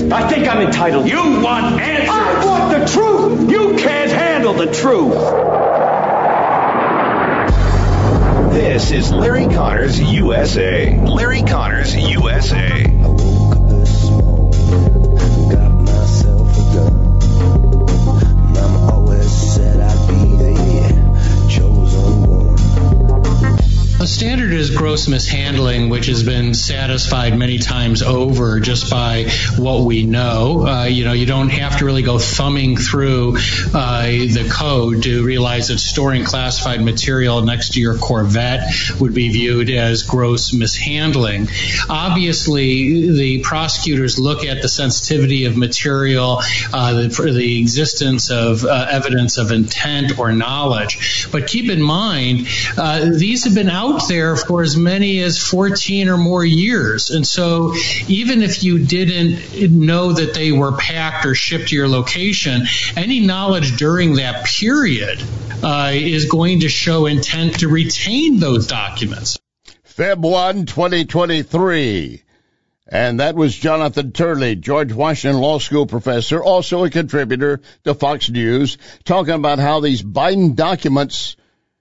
I think I'm entitled. You want answers. I want the truth. You can't handle the truth. This is Larry Connors USA. Larry Connors USA. I woke up this morning, got myself a gun. Mama always said I'd be the chosen one. The standard is gross mishandling, which has been satisfied many times over just by what we know. You don't have to really go thumbing through the code to realize that storing classified material next to your Corvette would be viewed as gross mishandling. Obviously, the prosecutors look at the sensitivity of material, for the existence of evidence of intent or knowledge. But keep in mind, these have been out there for as many as 14 or more years. And so even if you didn't know that they were packed or shipped to your location, any knowledge during that period is going to show intent to retain those documents. Feb 1, 2023. And that was Jonathan Turley, George Washington Law School professor, also a contributor to Fox News, talking about how these Biden documents,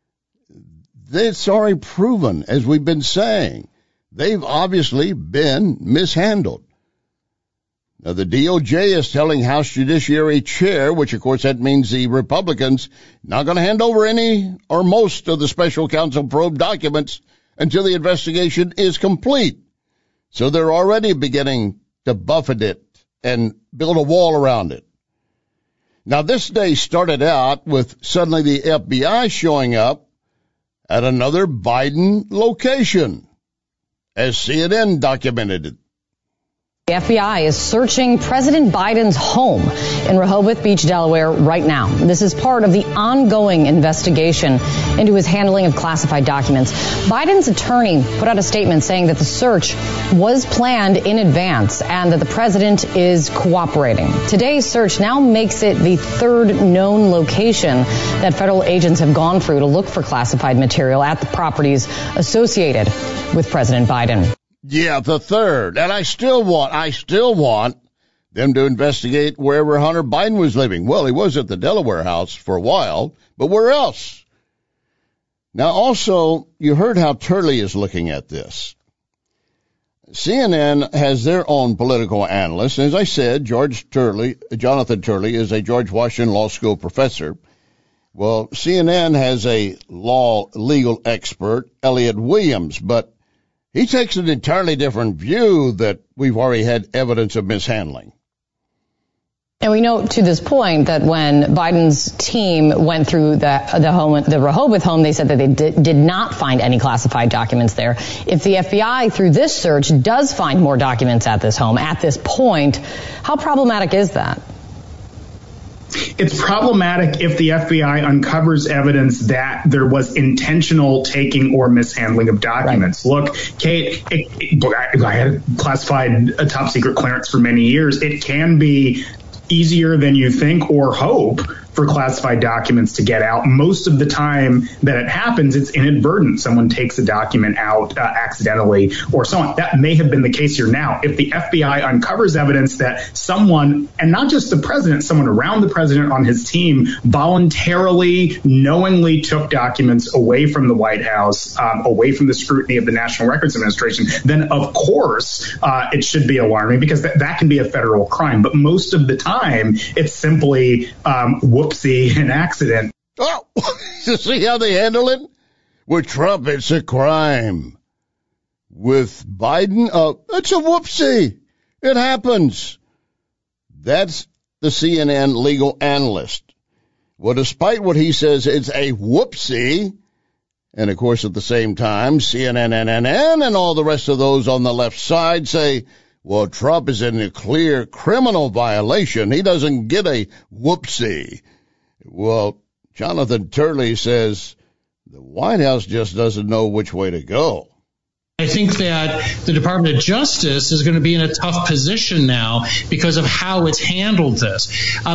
it's already proven, as we've been saying, they've obviously been mishandled. Now, the DOJ is telling House Judiciary Chair, which, of course, that means the Republicans, not going to hand over any or most of the special counsel probe documents until the investigation is complete. So they're already beginning to buffet it and build a wall around it. Now, this day started out with suddenly the FBI showing up at another Biden location, as CNN documented it. The FBI is searching President Biden's home in Rehoboth Beach, Delaware, right now. This is part of the ongoing investigation into his handling of classified documents. Biden's attorney put out a statement saying that the search was planned in advance and that the president is cooperating. Today's search now makes it the third known location that federal agents have gone through to look for classified material at the properties associated with President Biden. Yeah, the third. And I still want them to investigate wherever Hunter Biden was living. Well, he was at the Delaware house for a while, but where else? Now, also, you heard how Turley is looking at this. CNN has their own political analyst. As I said, Jonathan Turley is a George Washington Law School professor. Well, CNN has a legal expert, Elliot Williams, but he takes an entirely different view that we've already had evidence of mishandling. And we know to this point that when Biden's team went through the Rehoboth home, they said that they did not find any classified documents there. If the FBI, through this search, does find more documents at this home at this point, how problematic is that? It's problematic if the FBI uncovers evidence that there was intentional taking or mishandling of documents. Right. Look, Kate, I had classified a top secret clearance for many years. It can be easier than you think or hope for classified documents to get out. Most of the time that it happens, it's inadvertent. Someone takes a document out accidentally or so on. That may have been the case here now. If the FBI uncovers evidence that someone, and not just the president, someone around the president on his team voluntarily, knowingly took documents away from the White House, away from the scrutiny of the National Records Administration, then of course it should be alarming because that can be a federal crime. But most of the time, it's simply whoopsie, an accident. Oh, you see how they handle it? With Trump, it's a crime. With Biden, it's a whoopsie. It happens. That's the CNN legal analyst. Well, despite what he says, it's a whoopsie. And, of course, at the same time, CNN and all the rest of those on the left side say, well, Trump is in a clear criminal violation. He doesn't get a whoopsie. Well, Jonathan Turley says the White House just doesn't know which way to go. I think that the Department of Justice is going to be in a tough position now because of how it's handled this.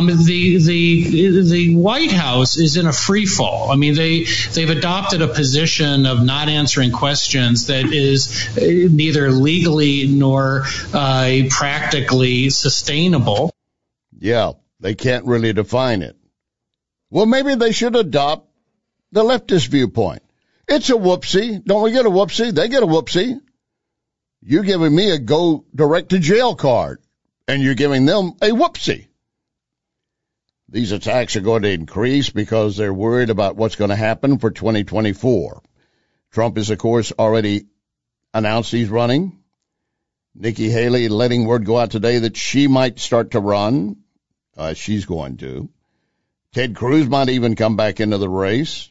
The White House is in a free fall. I mean, they've adopted a position of not answering questions that is neither legally nor practically sustainable. Yeah, they can't really define it. Well, maybe they should adopt the leftist viewpoint. It's a whoopsie. Don't we get a whoopsie? They get a whoopsie. You're giving me a go direct to jail card, and you're giving them a whoopsie. These attacks are going to increase because they're worried about what's going to happen for 2024. Trump is, of course, already announced he's running. Nikki Haley letting word go out today that she might start to run. She's going to. Ted Cruz might even come back into the race.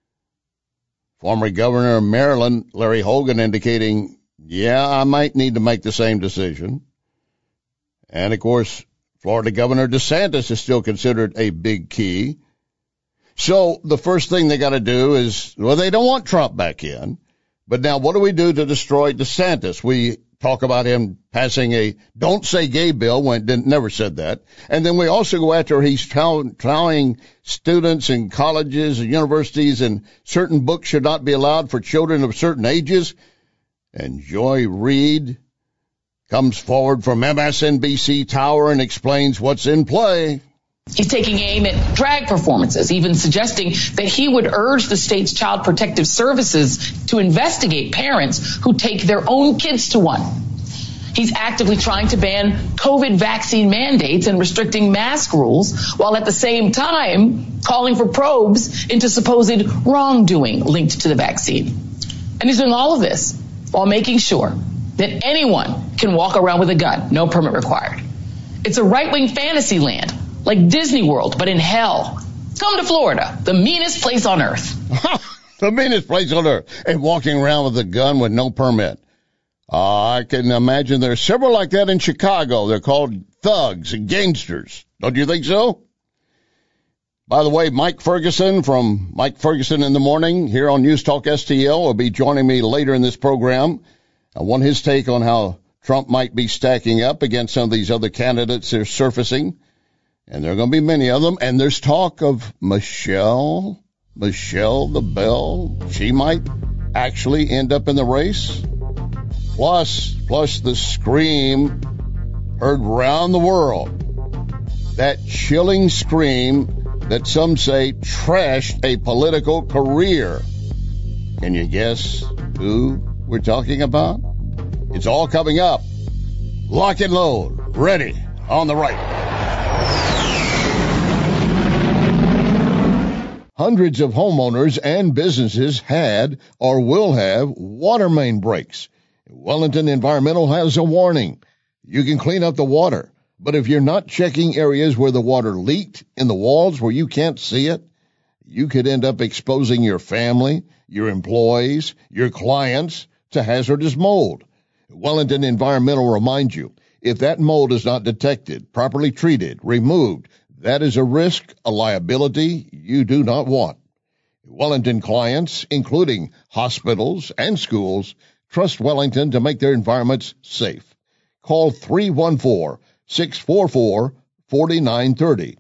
Former governor of Maryland, Larry Hogan, indicating, yeah, I might need to make the same decision. And, of course, Florida Governor DeSantis is still considered a big key. So the first thing they got to do is, well, they don't want Trump back in. But now what do we do to destroy DeSantis? We talk about him passing a don't say gay bill when it never said that. And then we also go after he's telling students in colleges and universities and certain books should not be allowed for children of certain ages. And Joy Reid comes forward from MSNBC Tower and explains what's in play. He's taking aim at drag performances, even suggesting that he would urge the state's child protective services to investigate parents who take their own kids to one. He's actively trying to ban COVID vaccine mandates and restricting mask rules, while at the same time calling for probes into supposed wrongdoing linked to the vaccine. And he's doing all of this while making sure that anyone can walk around with a gun, no permit required. It's a right-wing fantasy land, like Disney World, but in hell. Come to Florida, the meanest place on earth. The meanest place on earth. And walking around with a gun with no permit. I can imagine there's several like that in Chicago. They're called thugs and gangsters. Don't you think so? By the way, Mike Ferguson from Mike Ferguson in the Morning here on News Talk STL will be joining me later in this program. I want his take on how Trump might be stacking up against some of these other candidates that are surfacing. And there are going to be many of them. And there's talk of Michelle the Belle. She might actually end up in the race. Plus the scream heard round the world. That chilling scream that some say trashed a political career. Can you guess who we're talking about? It's all coming up. Lock and load. Ready. On the right. Hundreds of homeowners and businesses had or will have water main breaks. Wellington Environmental has a warning. You can clean up the water, but if you're not checking areas where the water leaked in the walls where you can't see it, you could end up exposing your family, your employees, your clients to hazardous mold. Wellington Environmental reminds you, if that mold is not detected, properly treated, removed, that is a risk, a liability you do not want. Wellington clients, including hospitals and schools, trust Wellington to make their environments safe. Call 314-644-4930,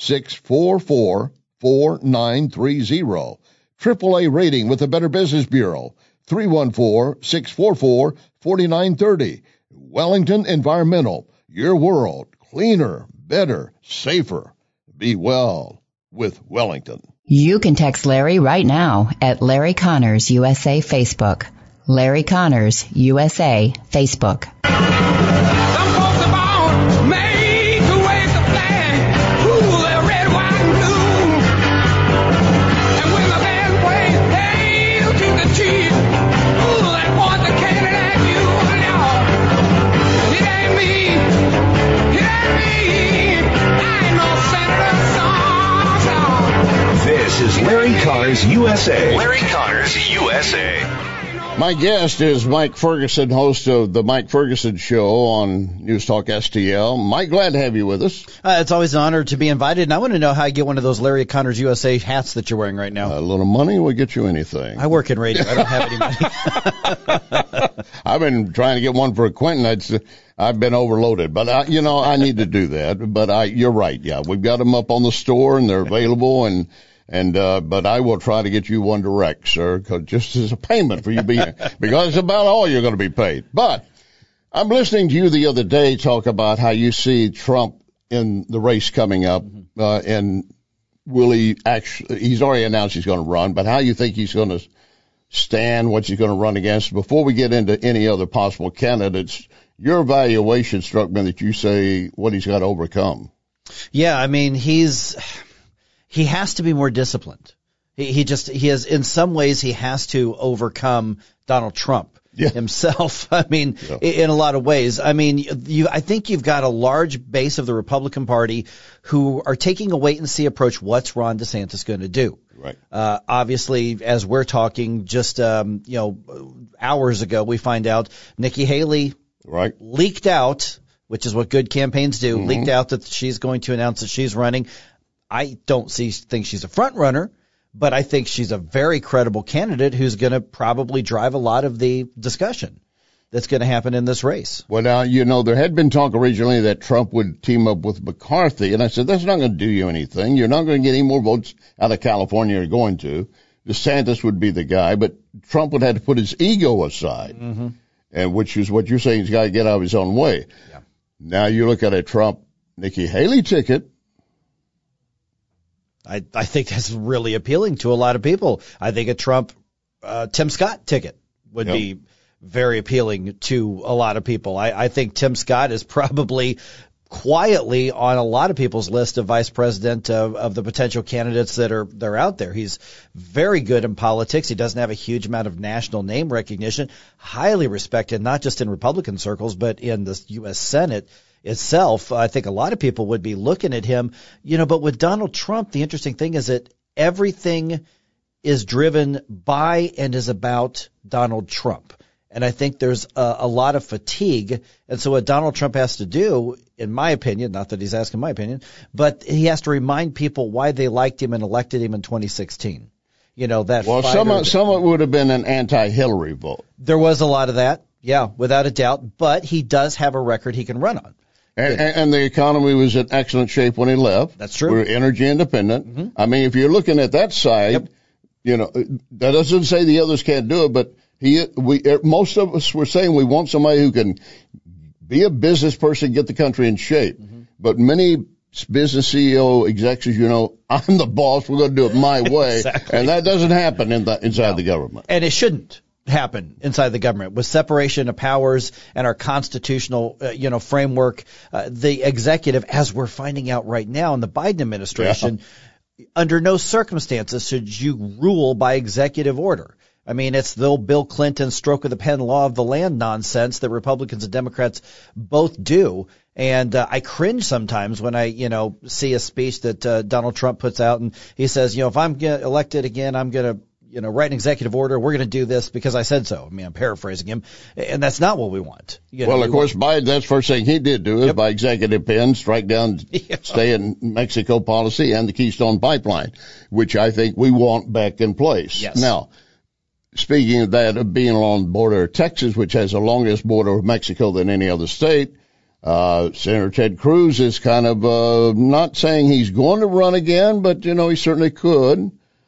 644-4930. AAA rating with the Better Business Bureau, 314-644-4930. Wellington Environmental, your world, cleaner, better, safer. Be well with Wellington. You can text Larry right now at Larry Connors USA Facebook. Larry Connors USA Facebook. Some folks are born made to wave the flag, ooh, they're red, white, and blue. And when the band plays hail to the chief, ooh, they point the cannon at you. No, it ain't me, I ain't no senator, son. This is Larry Connors USA. Larry Connors USA. My guest is Mike Ferguson, host of the Mike Ferguson Show on News Talk STL. Mike, glad to have you with us. It's always an honor to be invited, and I want to know how you get one of those Larry Connors USA hats that you're wearing right now. A little money will get you anything. I work in radio. I don't have any money. I've been trying to get one for Quentin. I've been overloaded, but I need to do that. But you're right. Yeah, we've got them up on the store and they're available, but I will try to get you one direct, sir, just as a payment for you being here, because it's about all you're going to be paid. But I'm listening to you the other day talk about how you see Trump in the race coming up, and will he actually, he's already announced he's going to run, but how you think he's going to stand, what he's going to run against. Before we get into any other possible candidates, your evaluation struck me that you say what he's got to overcome. Yeah, I mean, he has to be more disciplined. He has, in some ways, he has to overcome Donald Trump himself. I mean, in a lot of ways. I mean, I think you've got a large base of the Republican Party who are taking a wait and see approach. What's Ron DeSantis going to do? Right. Obviously, as we're talking, just hours ago, we find out Nikki Haley leaked out, which is what good campaigns do, leaked out that she's going to announce that she's running. I don't think she's a front runner, but I think she's a very credible candidate who's going to probably drive a lot of the discussion that's going to happen in this race. Well, now, there had been talk originally that Trump would team up with McCarthy, and I said, that's not going to do you anything. You're not going to get any more votes out of California you're going to. DeSantis would be the guy, but Trump would have to put his ego aside, and which is what you're saying, he's got to get out of his own way. Yeah. Now you look at a Trump-Nikki Haley ticket. I think that's really appealing to a lot of people. I think a Trump Tim Scott ticket would be very appealing to a lot of people. I think Tim Scott is probably quietly on a lot of people's list of vice president of the potential candidates they're out there. He's very good in politics. He doesn't have a huge amount of national name recognition, highly respected, not just in Republican circles, but in the U.S. Senate itself. I think a lot of people would be looking at him, but with Donald Trump, the interesting thing is that everything is driven by and is about Donald Trump. And I think there's a lot of fatigue. And so what Donald Trump has to do, in my opinion, not that he's asking my opinion, but he has to remind people why they liked him and elected him in 2016. Some of it would have been an anti-Hillary vote. There was a lot of that. Yeah, without a doubt. But he does have a record he can run on. And the economy was in excellent shape when he left. That's true. We're energy independent. I mean, if you're looking at that side, that doesn't say the others can't do it, but most of us were saying we want somebody who can be a business person, get the country in shape. But many business CEO executives, I'm the boss, we're going to do it my way. Exactly. And that doesn't happen inside the government. And it shouldn't happen inside the government. With separation of powers and our constitutional, framework, the executive, as we're finding out right now in the Biden administration, under no circumstances should you rule by executive order. I mean, it's the old Bill Clinton stroke of the pen law of the land nonsense that Republicans and Democrats both do. And I cringe sometimes when I, see a speech that Donald Trump puts out and he says, if I'm elected again, I'm going to write an executive order. We're going to do this because I said so. I mean, I'm paraphrasing him, and that's not what we want. Of course, Biden, that's the first thing he did do is by executive pen, strike down stay in Mexico policy and the Keystone Pipeline, which I think we want back in place. Yes. Now, speaking of that, of being along the border of Texas, which has the longest border with Mexico than any other state, Senator Ted Cruz is kind of not saying he's going to run again, but, he certainly could.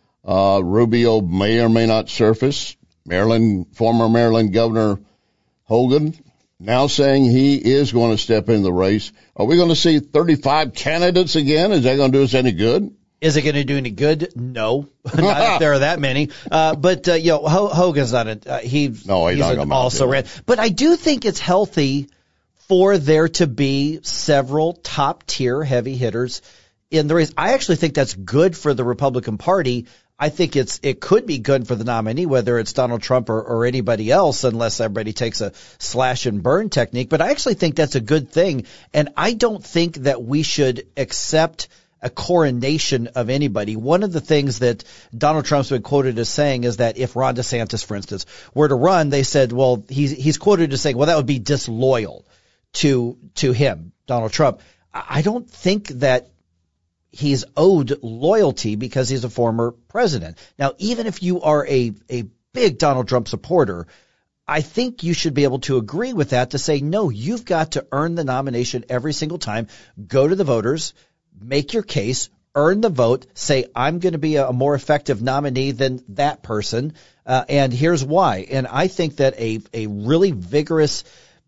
Rubio may or may not surface. Former Maryland Governor Hogan now saying he is going to step in the race. Are we going to see 35 candidates again? Is that going to do us any good? Is it going to do any good? No, not if there are that many. But Hogan's not he's also ran. But I do think it's healthy for there to be several top tier heavy hitters in the race. I actually think that's good for the Republican Party. I think it could be good for the nominee, whether it's Donald Trump or anybody else, unless everybody takes a slash and burn technique. But I actually think that's a good thing. And I don't think that we should accept a coronation of anybody. One of the things that Donald Trump's been quoted as saying is that if Ron DeSantis, for instance, were to run, they said, well, he's quoted as saying, well, that would be disloyal to him, Donald Trump. I don't think that he's owed loyalty because he's a former president. Now, even if you are a big Donald Trump supporter, I think you should be able to agree with that, to say, no, you've got to earn the nomination every single time. Go to the voters, make your case, earn the vote, say, I'm going to be a more effective nominee than that person, and here's why. And I think that a really vigorous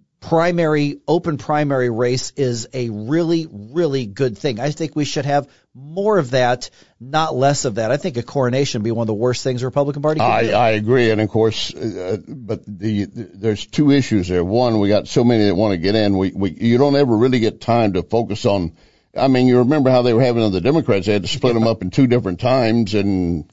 open primary race is a really, really good thing. I think we should have more of that, not less of that. I think a coronation would be one of the worst things the Republican Party could do. I agree. And of course, but there's two issues there. One, we got so many that want to get in. You don't ever really get time to focus on. I mean, you remember how they were having the Democrats. They had to split them up in two different times. And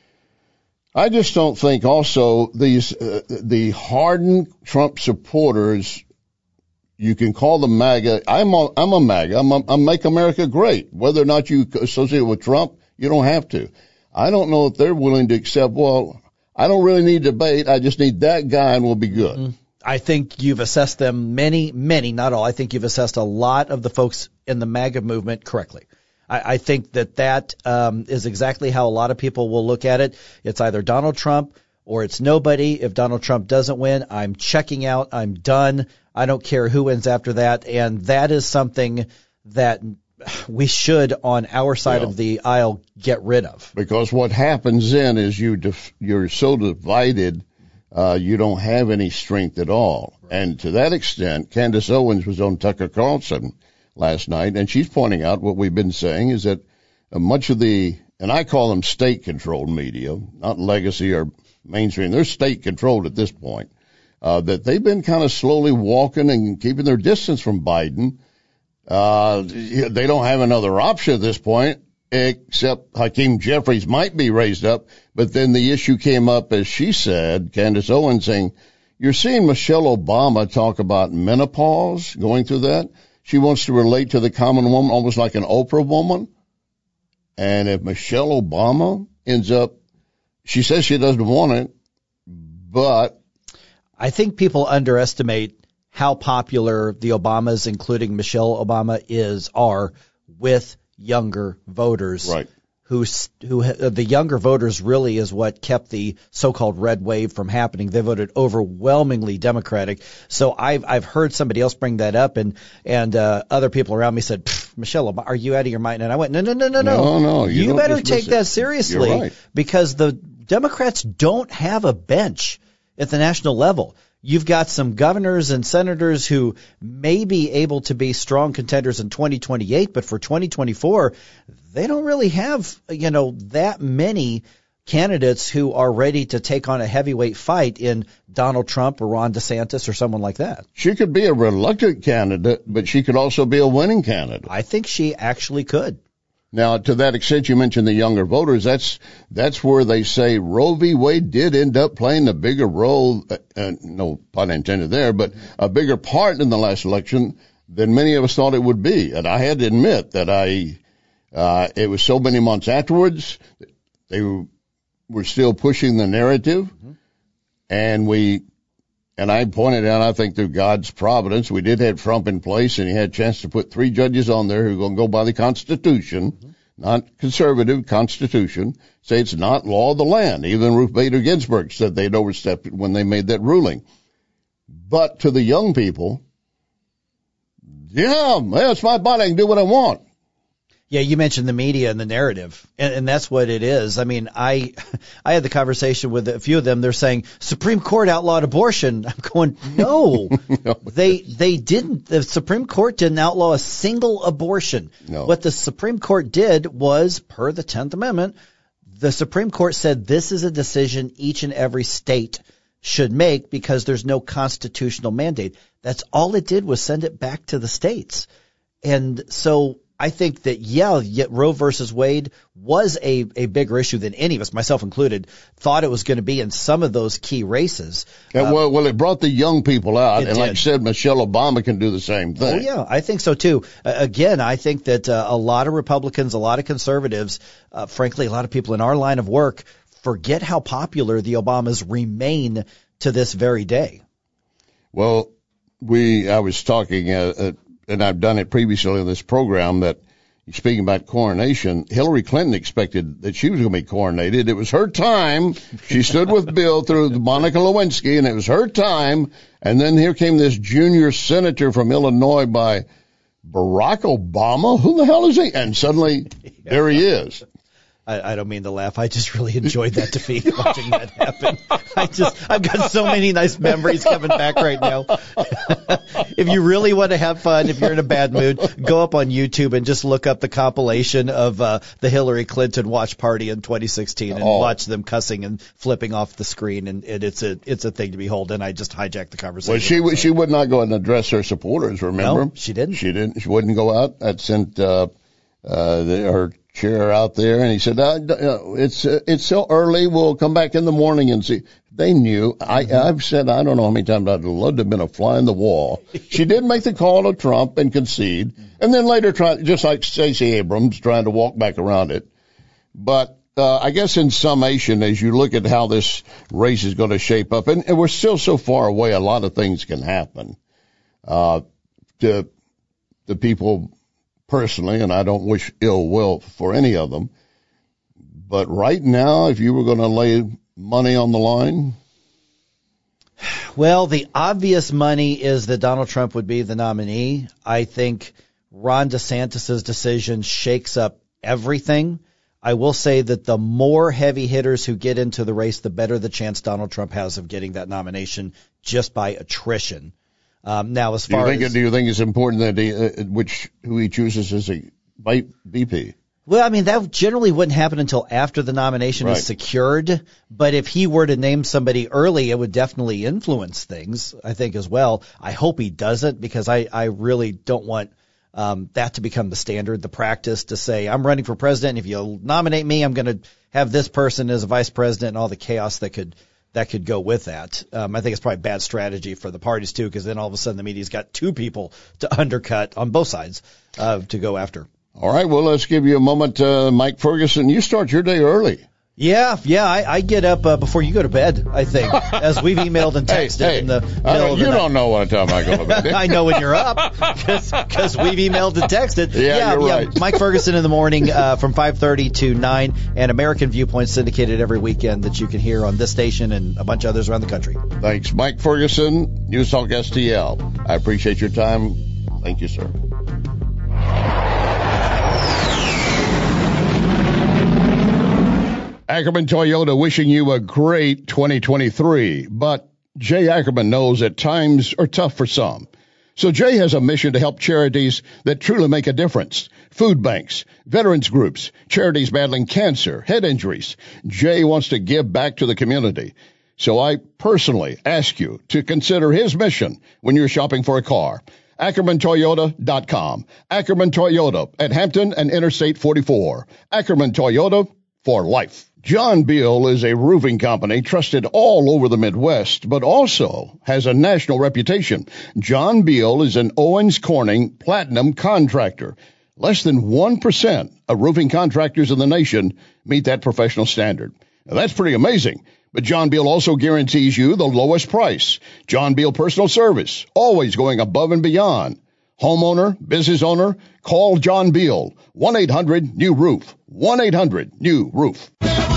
I just don't think also the hardened Trump supporters, you can call them MAGA. I'm a MAGA. I'm Make America Great. Whether or not you associate with Trump, you don't have to. I don't know if they're willing to accept, well, I don't really need debate. I just need that guy and we'll be good. I think you've assessed them, many, not all. I think you've assessed a lot of the folks in the MAGA movement correctly. I think that is exactly how a lot of people will look at it. It's either Donald Trump or it's nobody. If Donald Trump doesn't win, I'm checking out. I'm done. I don't care who wins after that. And that is something that we should, on our side of the aisle, get rid of. Because what happens then is you're so divided, you don't have any strength at all. Right. And to that extent, Candace Owens was on Tucker Carlson last night, and she's pointing out what we've been saying is that much of and I call them state-controlled media, not legacy or mainstream, they're state-controlled at this point, that they've been kind of slowly walking and keeping their distance from Biden. They don't have another option at this point, except Hakeem Jeffries might be raised up. But then the issue came up, as she said, Candace Owens, saying, you're seeing Michelle Obama talk about menopause, going through that. She wants to relate to the common woman, almost like an Oprah woman. And if Michelle Obama ends up, she says she doesn't want it, but I think people underestimate how popular the Obamas, including Michelle Obama, are with younger voters. Right. Who the younger voters really is what kept the so-called red wave from happening. They voted overwhelmingly Democratic. So I've heard somebody else bring that up, and other people around me said, Michelle Obama, are you out of your mind? And I went, no. You better take that seriously. You're right. Because the Democrats don't have a bench at the national level. You've got some governors and senators who may be able to be strong contenders in 2028, but for 2024, they don't really have, that many candidates who are ready to take on a heavyweight fight in Donald Trump or Ron DeSantis or someone like that. She could be a reluctant candidate, but she could also be a winning candidate. I think she actually could. Now, to that extent, you mentioned the younger voters. That's where they say Roe v. Wade did end up playing a bigger role, no pun intended there, but a bigger part in the last election than many of us thought it would be. And I had to admit that it was so many months afterwards, they were still pushing the narrative, and I pointed out, I think through God's providence, we did have Trump in place, and he had a chance to put 3 judges on there who are going to go by the Constitution, not conservative Constitution, say it's not law of the land. Even Ruth Bader Ginsburg said they'd overstepped it when they made that ruling. But to the young people, it's my body, I can do what I want. Yeah, you mentioned the media and the narrative, and that's what it is. I mean, I had the conversation with a few of them. They're saying Supreme Court outlawed abortion. I'm going, no, they didn't. The Supreme Court didn't outlaw a single abortion. No. What the Supreme Court did was, per the 10th Amendment, the Supreme Court said this is a decision each and every state should make because there's no constitutional mandate. That's all it did was send it back to the states. And so I think that, yet Roe versus Wade was a bigger issue than any of us, myself included, thought it was going to be in some of those key races. Well, it brought the young people out. And like did. I said, Michelle Obama can do the same thing. Oh, yeah, I think so, too. Again, I think that a lot of Republicans, a lot of conservatives, frankly, a lot of people in our line of work forget how popular the Obamas remain to this very day. Well, I was talking, and I've done it previously in this program, that speaking about coronation, Hillary Clinton expected that she was going to be coronated. It was her time. She stood with Bill through Monica Lewinsky, and it was her time. And then here came this junior senator from Illinois by Barack Obama. Who the hell is he? And suddenly, there he is. I don't mean to laugh. I just really enjoyed that defeat, watching that happen. I've got so many nice memories coming back right now. If you really want to have fun, if you're in a bad mood, go up on YouTube and just look up the compilation of the Hillary Clinton watch party in 2016 and watch them cussing and flipping off the screen. And it's a thing to behold. And I just hijacked the conversation. Well, she would not go and address her supporters, remember? No, she didn't. She didn't. She wouldn't go out. That sent her chair out there, and he said, it's so early, we'll come back in the morning and see. They knew. I've said, I don't know how many times I'd love to have been a fly in the wall. She did make the call to Trump and concede, and then later just like Stacey Abrams, trying to walk back around it. But I guess in summation, as you look at how this race is going to shape up, and we're still so far away, a lot of things can happen. To the people personally, and I don't wish ill will for any of them, but right now, if you were going to lay money on the line? Well, the obvious money is that Donald Trump would be the nominee. I think Ron DeSantis' decision shakes up everything. I will say that the more heavy hitters who get into the race, the better the chance Donald Trump has of getting that nomination just by attrition. Now, as far do you think it's important that who he chooses as a VP? Well, I mean, that generally wouldn't happen until after the nomination is secured. But if he were to name somebody early, it would definitely influence things, I think, as well. I hope he doesn't, because I really don't want that to become the standard, the practice to say, I'm running for president. If you'll nominate me, I'm going to have this person as a vice president, and all the chaos that could go with that. I think it's probably bad strategy for the parties, too, because then all of a sudden the media's got two people to undercut on both sides to go after. All right, well, let's give you a moment, Mike Ferguson. You start your day early. Yeah, I get up before you go to bed, I think, as we've emailed and texted in the middle of the night. You don't know what time I go to bed. I know when you're up, because we've emailed and texted. Yeah, you're right. Mike Ferguson in the morning from 5:30 to 9, and American Viewpoint syndicated every weekend that you can hear on this station and a bunch of others around the country. Thanks. Mike Ferguson, News Talk STL. I appreciate your time. Thank you, sir. Ackerman Toyota wishing you a great 2023, but Jay Ackerman knows that times are tough for some. So Jay has a mission to help charities that truly make a difference. Food banks, veterans groups, charities battling cancer, head injuries. Jay wants to give back to the community. So I personally ask you to consider his mission when you're shopping for a car. AckermanToyota.com. Ackerman Toyota at Hampton and Interstate 44. Ackerman Toyota for life. John Beal is a roofing company trusted all over the Midwest, but also has a national reputation. John Beal is an Owens Corning Platinum contractor. Less than 1% of roofing contractors in the nation meet that professional standard. Now, that's pretty amazing. But John Beal also guarantees you the lowest price. John Beal Personal Service, always going above and beyond. Homeowner, business owner, call John Beal. 1-800-NEW-ROOF. 1-800-NEW-ROOF.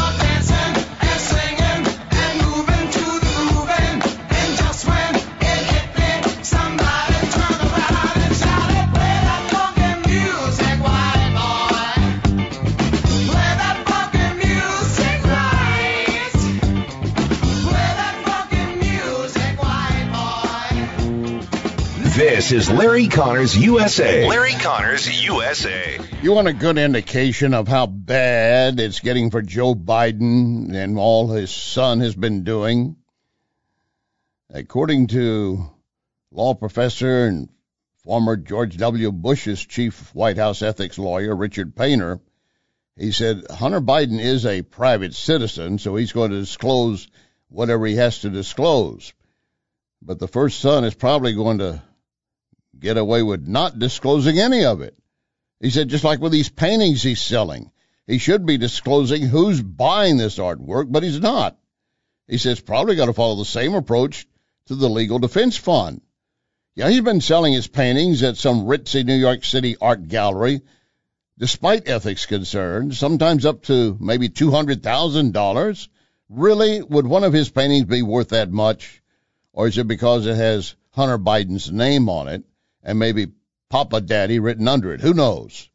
This is Larry Connors USA. Larry Connors USA. You want a good indication of how bad it's getting for Joe Biden and all his son has been doing? According to law professor and former George W. Bush's chief White House ethics lawyer, Richard Painter. He said Hunter Biden is a private citizen, so he's going to disclose whatever he has to disclose. But the first son is probably going to get away with not disclosing any of it. He said just like with these paintings he's selling, he should be disclosing who's buying this artwork, but he's not. He says probably got to follow the same approach to the Legal Defense Fund. Yeah, he's been selling his paintings at some ritzy New York City art gallery, despite ethics concerns, sometimes up to maybe $200,000. Really, would one of his paintings be worth that much? Or is it because it has Hunter Biden's name on it and maybe Papa Daddy written under it? Who knows?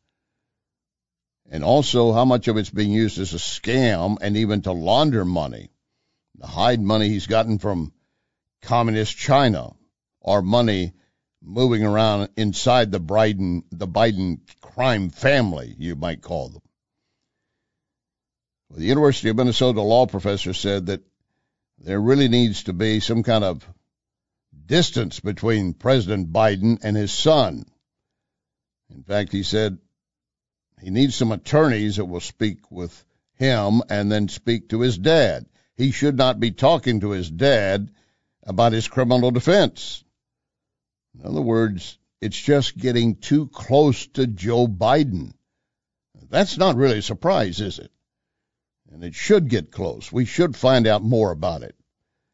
And also how much of it's being used as a scam and even to launder money, to hide money he's gotten from communist China, or money moving around inside the Biden crime family, you might call them. Well, the University of Minnesota law professor said that there really needs to be some kind of distance between President Biden and his son. In fact, he said he needs some attorneys that will speak with him and then speak to his dad. He should not be talking to his dad about his criminal defense. In other words, it's just getting too close to Joe Biden. That's not really a surprise, is it? And it should get close. We should find out more about it.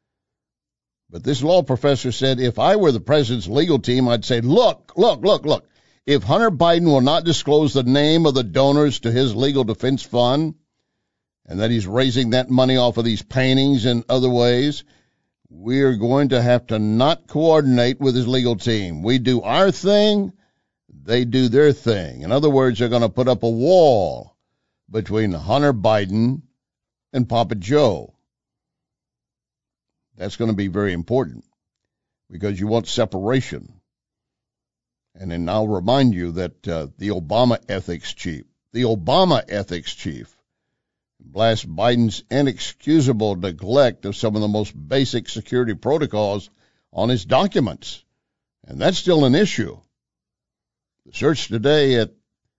But this law professor said, if I were the president's legal team, I'd say, look. If Hunter Biden will not disclose the name of the donors to his legal defense fund, and that he's raising that money off of these paintings and other ways, we are going to have to not coordinate with his legal team. We do our thing, they do their thing. In other words, they're going to put up a wall between Hunter Biden and Papa Joe. That's going to be very important because you want separation. And then I'll remind you that the Obama ethics chief, blasts Biden's inexcusable neglect of some of the most basic security protocols on his documents. And that's still an issue. The search today at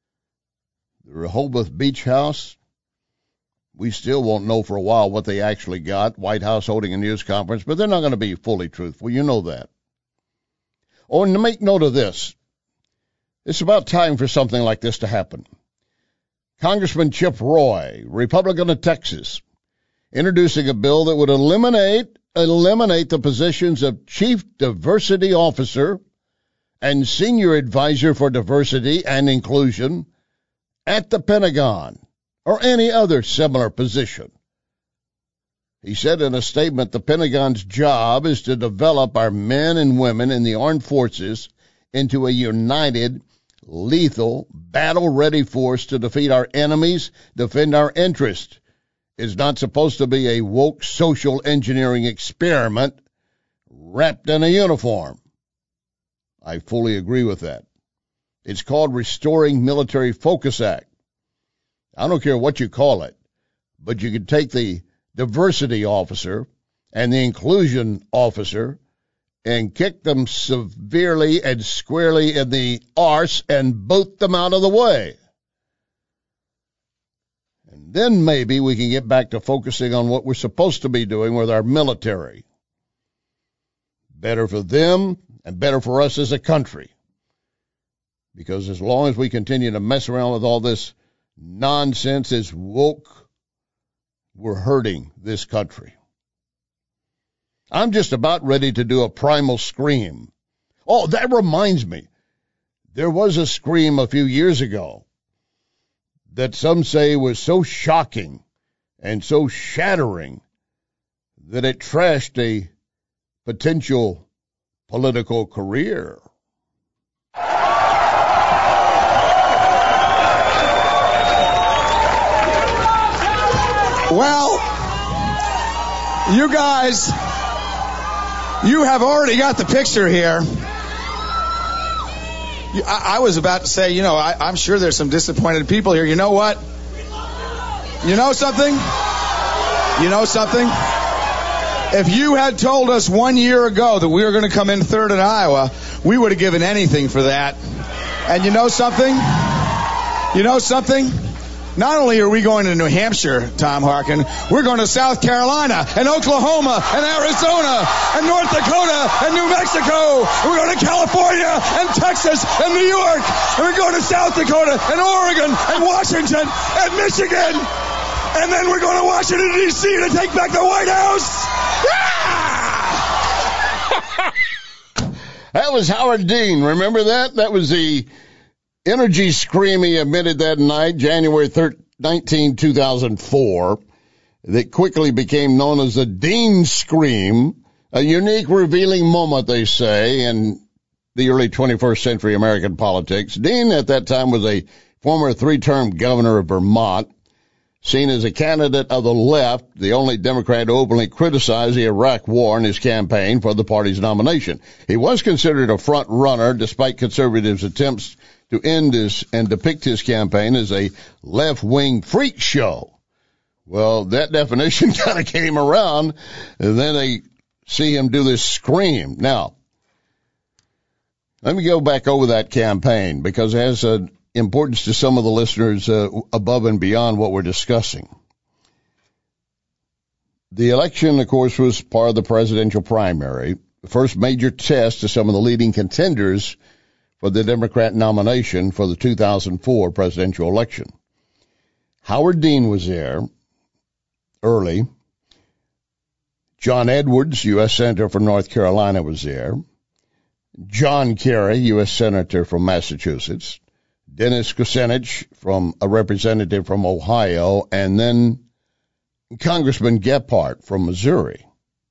the Rehoboth Beach House, we still won't know for a while what they actually got. White House holding a news conference, but they're not going to be fully truthful. You know that. Oh, and to make note of this, it's about time for something like this to happen. Congressman Chip Roy, Republican of Texas, introducing a bill that would eliminate the positions of Chief Diversity Officer and Senior Advisor for Diversity and Inclusion at the Pentagon or any other similar position. He said in a statement, the Pentagon's job is to develop our men and women in the armed forces into a united, lethal, battle-ready force to defeat our enemies, defend our interests. It's not supposed to be a woke social engineering experiment wrapped in a uniform. I fully agree with that. It's called Restoring Military Focus Act. I don't care what you call it, but you could take the diversity officer and the inclusion officer and kick them severely and squarely in the arse and boot them out of the way. And then maybe we can get back to focusing on what we're supposed to be doing with our military. Better for them and better for us as a country. Because as long as we continue to mess around with all this nonsense as woke, we're hurting this country. I'm just about ready to do a primal scream. Oh, that reminds me. There was a scream a few years ago that some say was so shocking and so shattering that it trashed a potential political career. Well, you guys, you have already got the picture here. I was about to say, I'm sure there's some disappointed people here. You know what? You know something? If you had told us 1 year ago that we were going to come in third in Iowa, we would have given anything for that. And you know something? Not only are we going to New Hampshire, Tom Harkin, we're going to South Carolina and Oklahoma and Arizona and North Dakota and New Mexico. And we're going to California and Texas and New York. And we're going to South Dakota and Oregon and Washington and Michigan. And then we're going to Washington, D.C. to take back the White House. Yeah! That was Howard Dean. Remember that? That was the energy scream he emitted that night, January 19, 2004, that quickly became known as the Dean Scream, a unique, revealing moment, they say, in the early 21st century American politics. Dean, at that time, was a former three-term governor of Vermont, seen as a candidate of the left, the only Democrat to openly criticize the Iraq War in his campaign for the party's nomination. He was considered a front runner, despite conservatives' attempts to end his and depict his campaign as a left-wing freak show. Well, that definition kind of came around, and then they see him do this scream. Now, let me go back over that campaign, because it has an importance to some of the listeners above and beyond what we're discussing. The election, of course, was part of the presidential primary, the first major test to some of the leading contenders for the Democrat nomination for the 2004 presidential election. Howard Dean was there early. John Edwards, U.S. Senator from North Carolina, was there. John Kerry, U.S. Senator from Massachusetts. Dennis Kucinich, a representative from Ohio, and then Congressman Gephardt from Missouri.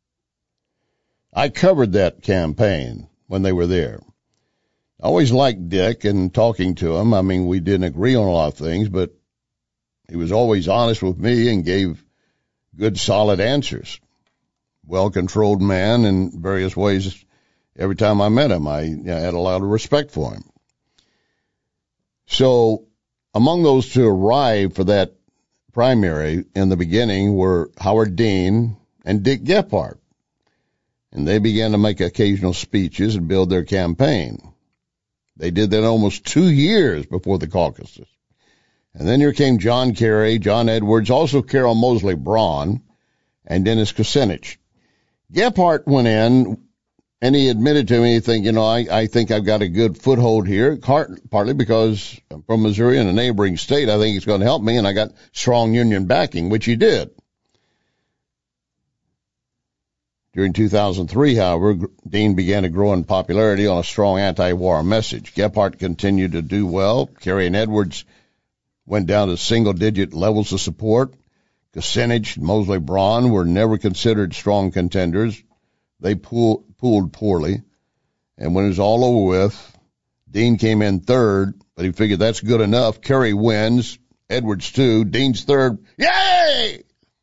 I covered that campaign when they were there. I always liked Dick and talking to him. I mean, we didn't agree on a lot of things, but he was always honest with me and gave good, solid answers. Well-controlled man in various ways. Every time I met him, I had a lot of respect for him. So among those to arrive for that primary in the beginning were Howard Dean and Dick Gephardt. And they began to make occasional speeches and build their campaign. They did that almost 2 years before the caucuses. And then here came John Kerry, John Edwards, also Carol Moseley Braun, and Dennis Kucinich. Gephardt went in, and he admitted to me, I think I've got a good foothold here, partly because I'm from Missouri and a neighboring state. I think it's going to help me, and I got strong union backing, which he did. During 2003, however, Dean began to grow in popularity on a strong anti-war message. Gephardt continued to do well. Kerry and Edwards went down to single-digit levels of support. Kucinich and Moseley Braun were never considered strong contenders. They pooled poorly. And when it was all over with, Dean came in third, but he figured that's good enough. Kerry wins. Edwards, too. Dean's third. Yay!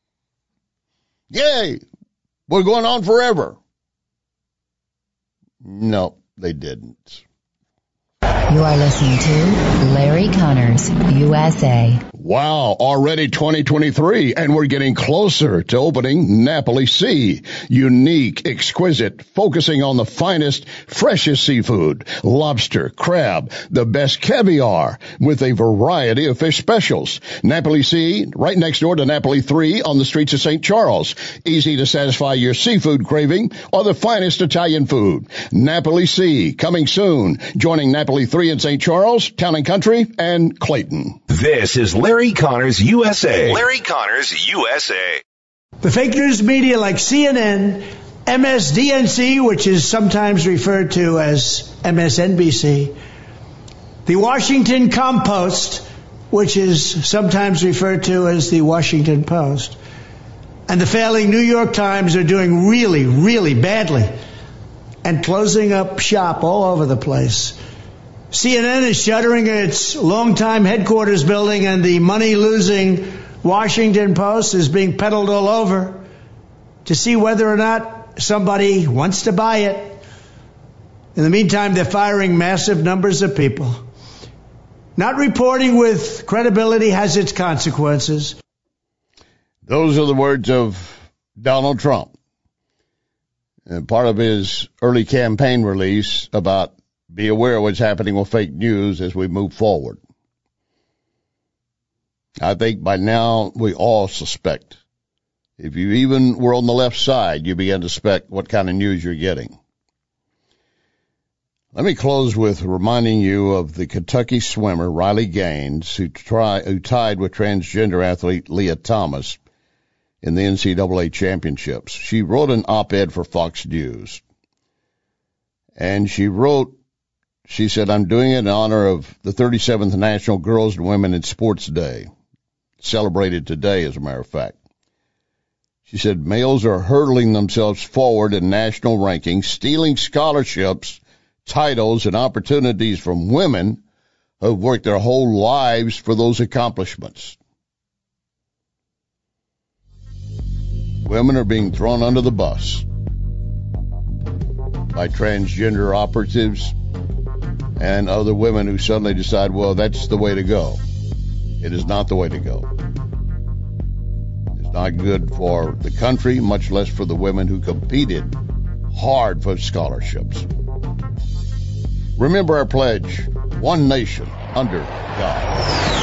Yay! We're going on forever. No, they didn't. You are listening to Larry Connors, USA. Wow, already 2023, and we're getting closer to opening Napoli Sea. Unique, exquisite, focusing on the finest, freshest seafood, lobster, crab, the best caviar, with a variety of fish specials. Napoli Sea, right next door to Napoli 3 on the streets of St. Charles. Easy to satisfy your seafood craving or the finest Italian food. Napoli Sea, coming soon, joining Napoli 3 in St. Charles, Town and Country, and Clayton. This is Larry Connors USA. Larry Connors USA. The fake news media like CNN, MSDNC, which is sometimes referred to as MSNBC, the Washington Compost, which is sometimes referred to as the Washington Post, and the failing New York Times are doing really, really badly and closing up shop all over the place. CNN is shuttering its longtime headquarters building, and the money-losing Washington Post is being peddled all over to see whether or not somebody wants to buy it. In the meantime, they're firing massive numbers of people. Not reporting with credibility has its consequences. Those are the words of Donald Trump. And part of his early campaign release about be aware of what's happening with fake news as we move forward. I think by now we all suspect. If you even were on the left side, you begin to suspect what kind of news you're getting. Let me close with reminding you of the Kentucky swimmer Riley Gaines, who tied with transgender athlete Leah Thomas in the NCAA championships. She wrote an op-ed for Fox News. And she said, I'm doing it in honor of the 37th National Girls and Women in Sports Day, celebrated today, as a matter of fact. She said, males are hurtling themselves forward in national rankings, stealing scholarships, titles, and opportunities from women who have worked their whole lives for those accomplishments. Women are being thrown under the bus by transgender operatives and other women who suddenly decide, well, that's the way to go. It is not the way to go. It's not good for the country, much less for the women who competed hard for scholarships. Remember our pledge, one nation under God.